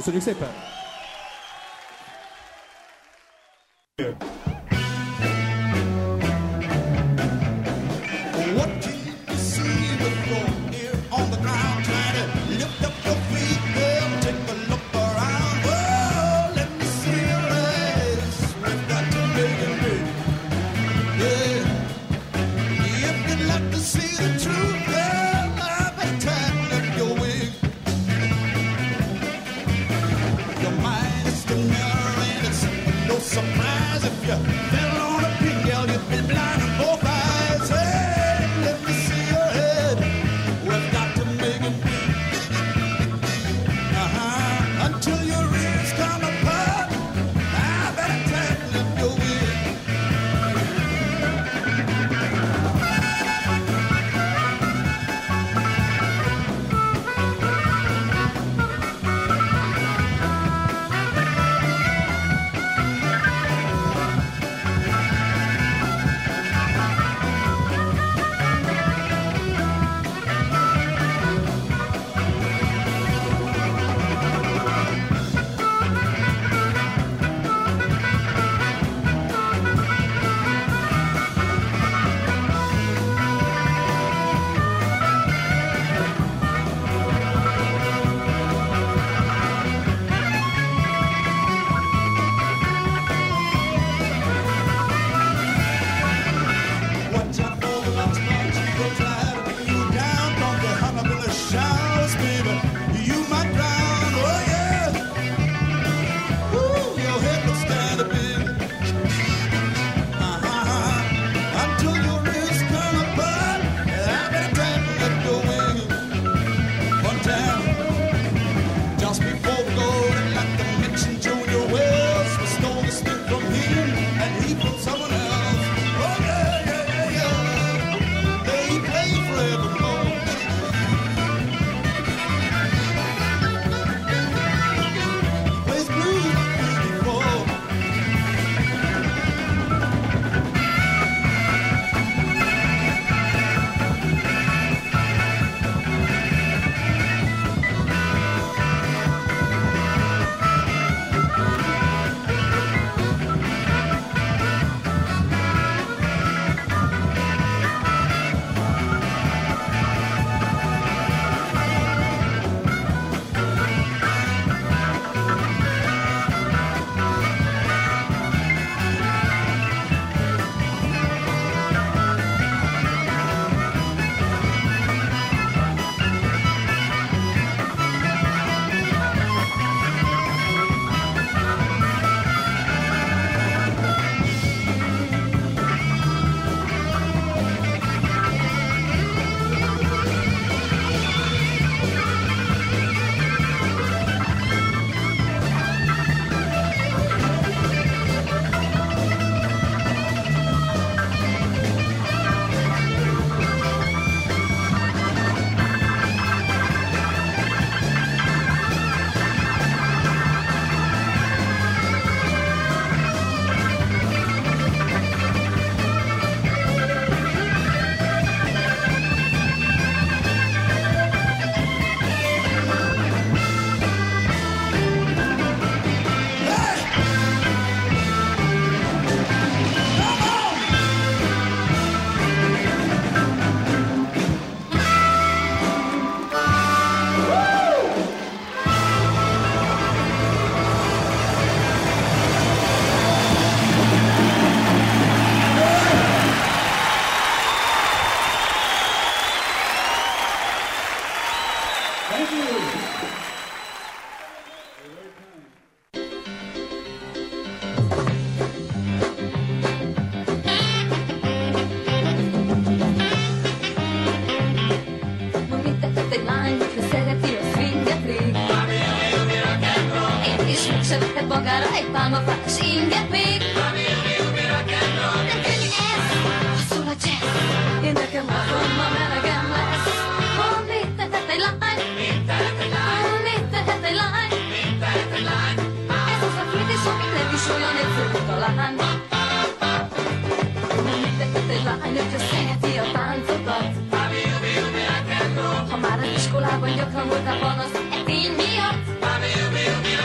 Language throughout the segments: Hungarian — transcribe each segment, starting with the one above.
Köszönjük szépen! Surprise if you fell on a pin, girl, you've been blind in both eyes. Hey, let me see your head. We've got to make it big. Until your ears come apart, I better tighten up your wig. Szeretett magára egy pálmafás inget még. De könnyű ez, ha szól a jazz. Én nekem otthon ma melegem lesz. Ha mit tehet egy lány? Mit tehet egy lány? Ez az a kérdés, amit nem is olyan egyszerű talán. Mit tehet egy lány, hogyha szereti a táncokat? Ha már az iskolában gyakran voltál panasz, e tény miatt?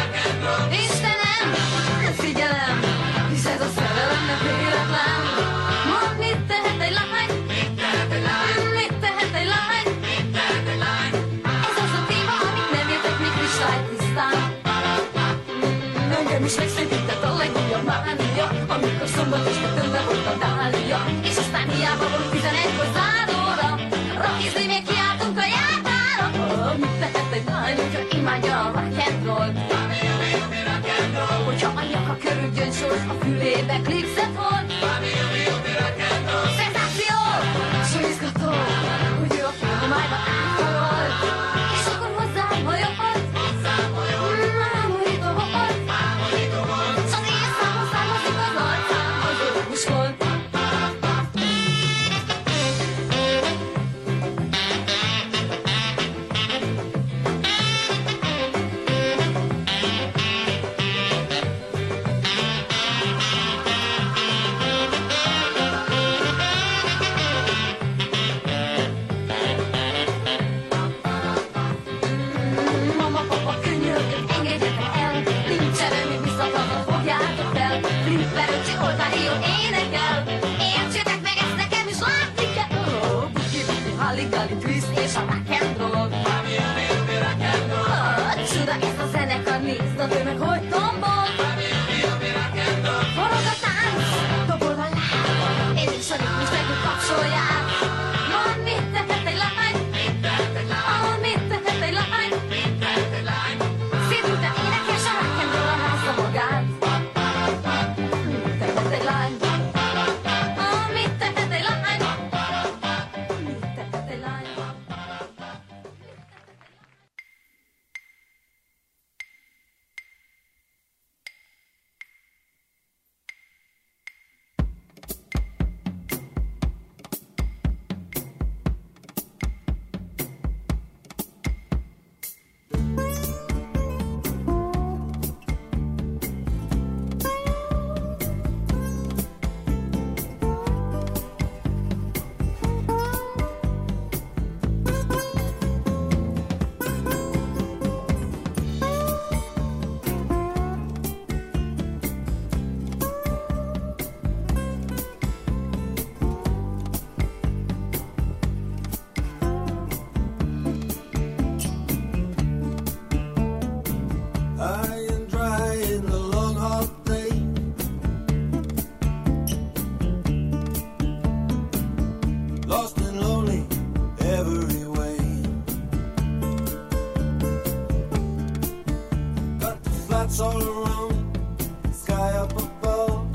Lights all around, sky up above.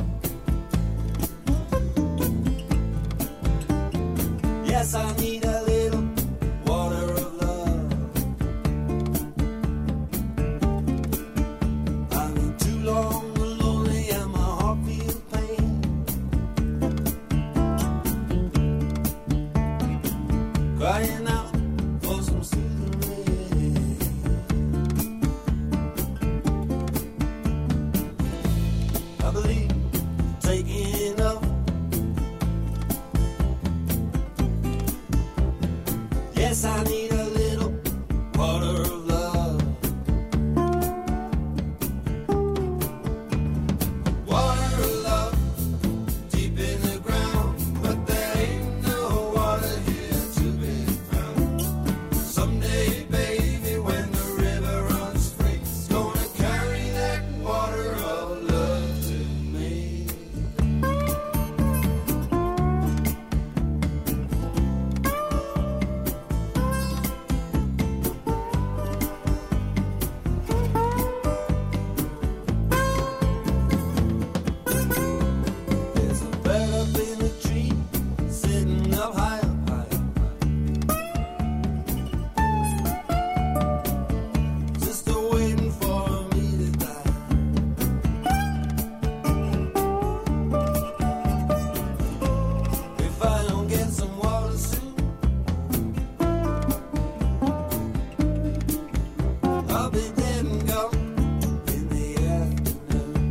Yes, I need a little water of love. I've been too long lonely and my heart feels pain. Crying out for some soothing rain. I believe taking up. Yes, I need a little water of love. Water of love, deep in the ground, but there ain't no water here to be found. Someday, baby, when the river runs free, it's gonna carry that water of love to me. There's a bird up in a tree, sitting up high, up high, up high. Just waiting for me to die. If I don't get some water soon, I'll be dead and gone in the afternoon.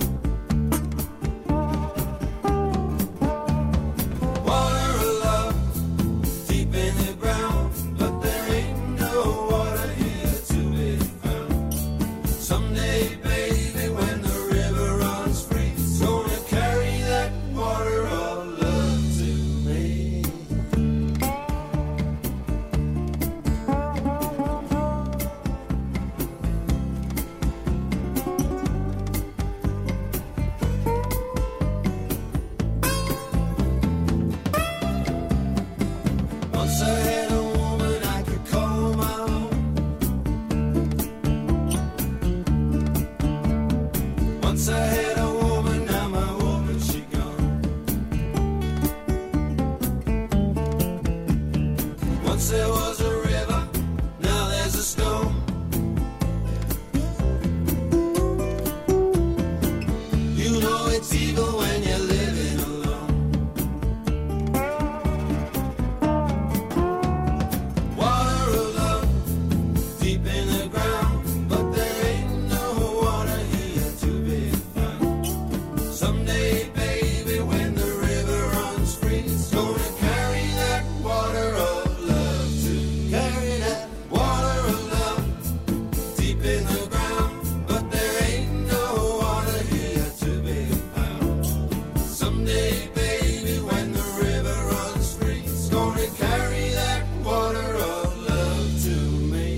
Water of love, deep in the ground, but there ain't no water here to be found. Someday, baby, when the river runs free, it's gonna carry that water of love to me. Once I had a woman I could call my own. Once I had a woman, now my woman she gone. Once there was a river, now there's a stone. You know it's evil when you're living alone. Water of love, deep in the ground, but there ain't no water here to be found. Someday, baby, when the river runs free, it's gonna carry that water of love to carry that water of love, deep in the ground, but there ain't no water here to be found. Someday, baby, when the river runs free, it's gonna carry that water of love to me.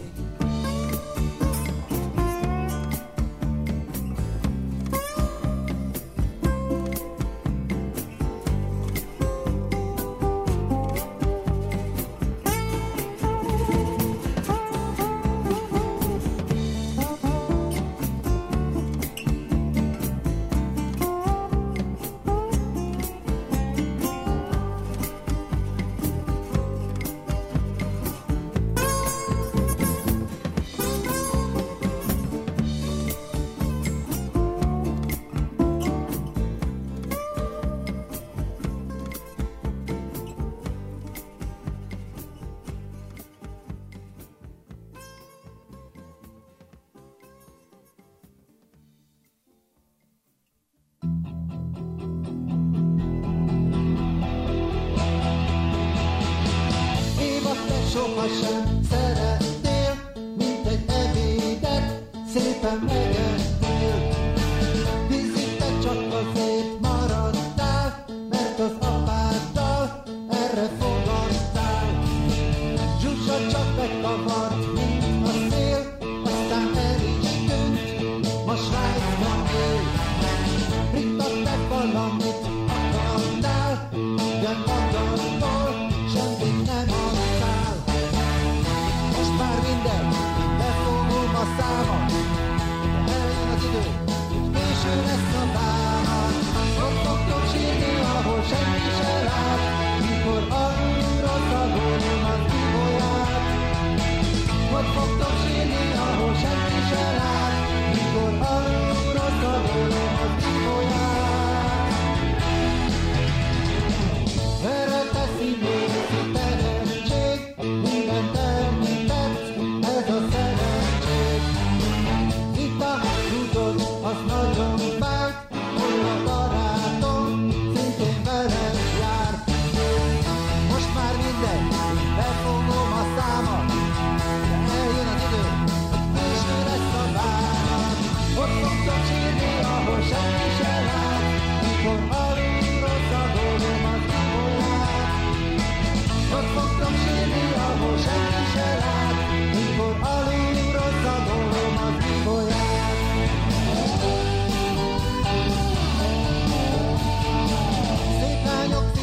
Éva, te sohasem szerettél, mint egy ebédet, szépen megettél. Vízig te csak azért maradtál, mert az apáddal erre fogadtál. Zsuzsa csak bekavart, mint a szél, aztán el is tűnt, ma Svájcban él. Britta, te valamit akartál, de magadból semmit nem adtál. Most már minden, befogom a számat,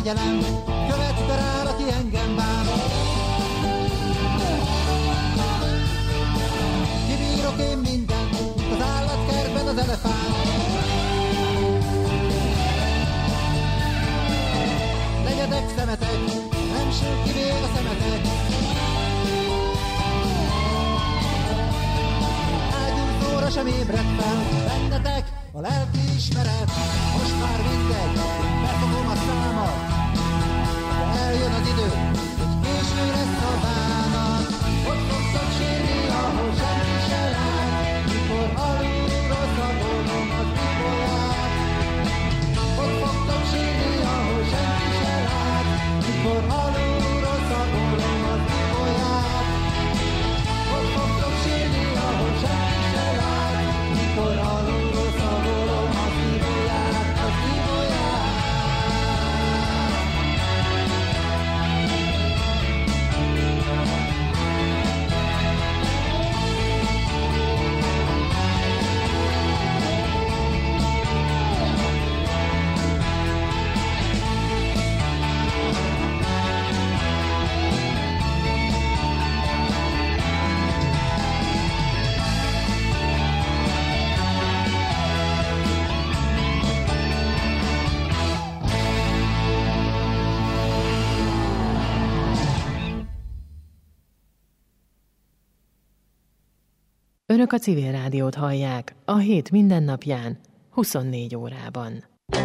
kegyelem, követsz darál, aki engem bán. Kibírok én mindent, az állatkertben az elefánt. Legyetek szemetek, nem sül ki még a szemetek. Ágyúzóra sem ébredt fel, bennetek a lelki ismeret. Most már mindegy, befogom a számat, de eljön az idő, hogy késő lesz a bánat. Ott fogtok sírni, ahol senki se lát, mikor alulról szagolom az ibolyát. Ott fogtok sírni, ahol senki se lát, mikor alulról szagolom az ibolyát. Ott fogtok sírni, ahol senki se lát, mikor alulról szagolom az ibolyát, az ibolyát. Önök a Civil Rádiót hallják a hét mindennapján, 24 órában.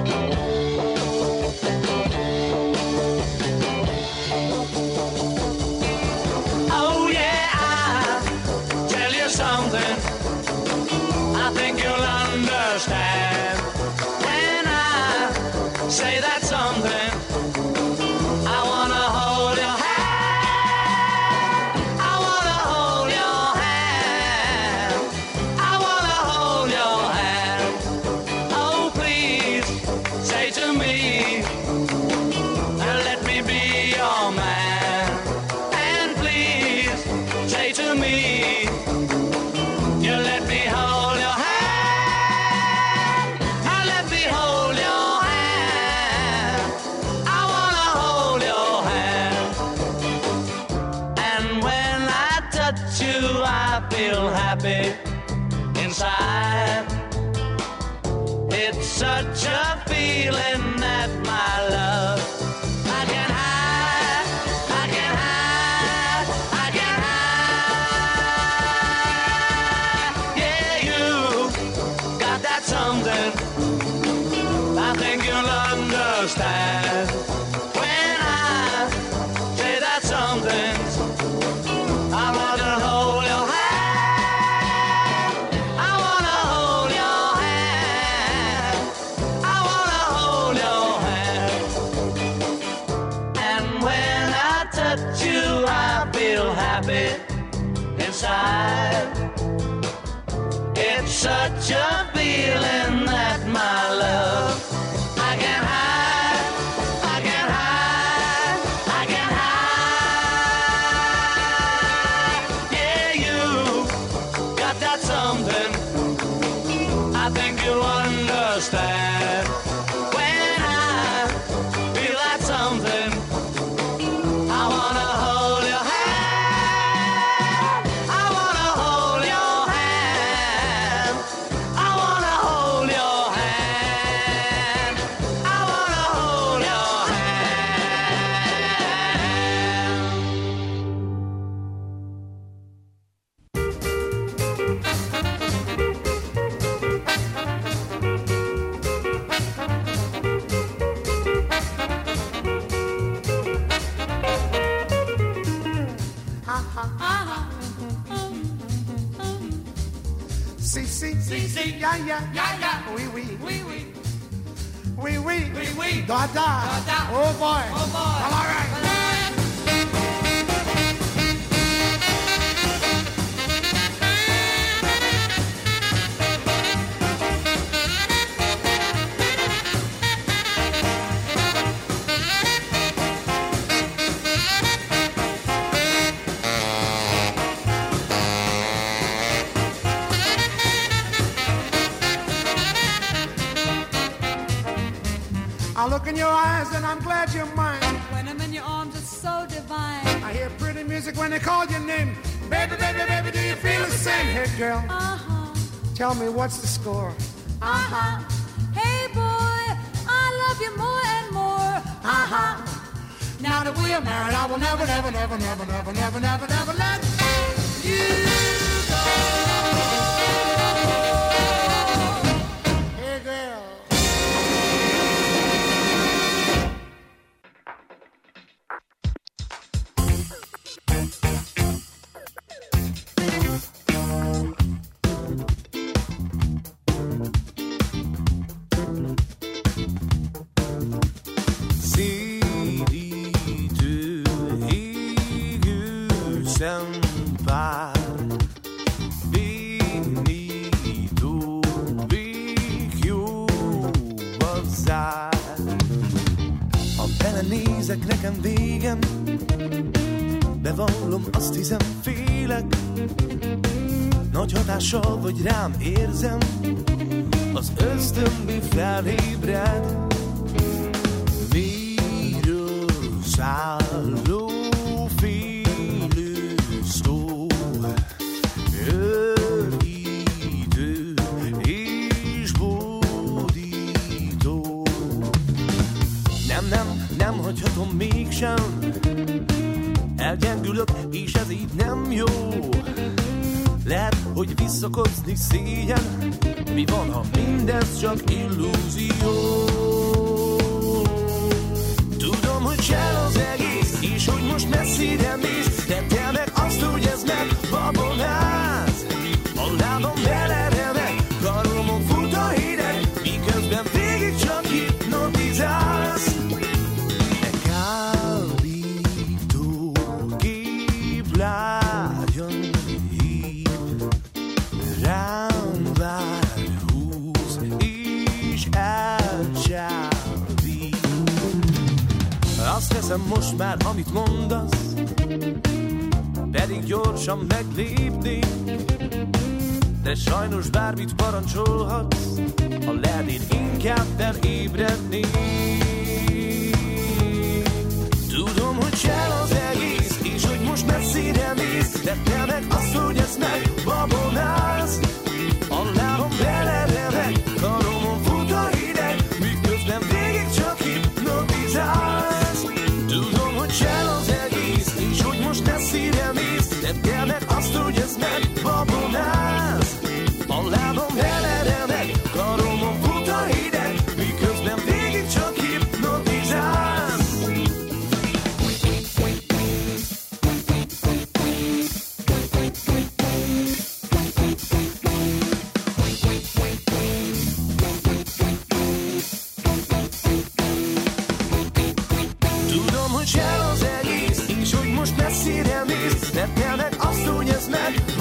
Oh yeah, I'll tell you something I think you'll understand when I say that something. I wanna hold your hand, I wanna hold your hand, I wanna hold your hand. Oh please, say to me, let me be your man. And please, say to me, you let me hold your hand, I let me hold your hand, I wanna hold your hand. And when I touch you, I feel happy inside. It's such a feeling that my love I can hide, I can hide, I can hide. Yeah, you got that something I think you'll understand when I say that something. I wanna hold your hand, I wanna hold your hand, I wanna hold your hand. And when I touch you, I feel happy inside. It's such a feeling that my love I can hide, I can hide, I can hide. Yeah, you got that something I think you'll understand when I feel that something. I wanna hold your hand, I wanna hold your hand, I wanna hold your hand, I wanna hold your Si, ya, oui, da, oh boy, all right. in your eyes and I'm glad you're mine. When I'm in your arms, it's so divine. I hear pretty music when they call your name. Baby, baby, baby, do you feel the same? Hey, girl, tell me what's the score? Hey, boy, I love you more and more. Now that we are married, I will never, never, never, never, never, never, never, never let you go. Hey, girl. Nézek, nekem végem, bevallom, azt hiszem, félek. Nagy hatással vagy rám, érzem, az ösztönbé felébred. Miről szálló félő szó, örítő és bódító. Nem hagyhatom mégsem, elgyengülök, és ez így nem jó. Lehet, hogy visszakozni szégyen, mi van, ha mindez csak illúzió? Tudom, hogy csel az egész, és hogy most messzire mész, de te meg azt, hogy ez megbabonáz. A lábam beleremeg, karomon fut a hideg, miközben végig csak hipnotizálsz. Azt teszem most már, amit mondasz, pedig gyorsan meglépnék, de sajnos bármit parancsolhatsz, ha lehet, én inkább felébrednék. Tudom, hogy csel az egész, és hogy most messzire mész, de te meg azt, hogy ezt megbabonálsz. A lábam beleremeg, karomon fut a hideg, miközben végig csak hipnotizálsz. Tudom, hogy csel az egész, és hogy most messzire mész, de te meg azt, hogy ezt megbabonálsz. A lábam beleremeg, karomon fut a hideg, miközben végig csak hipnotizálsz. Csel az egész, és hogy most messzire mész, de te meg azt, hogy ez meg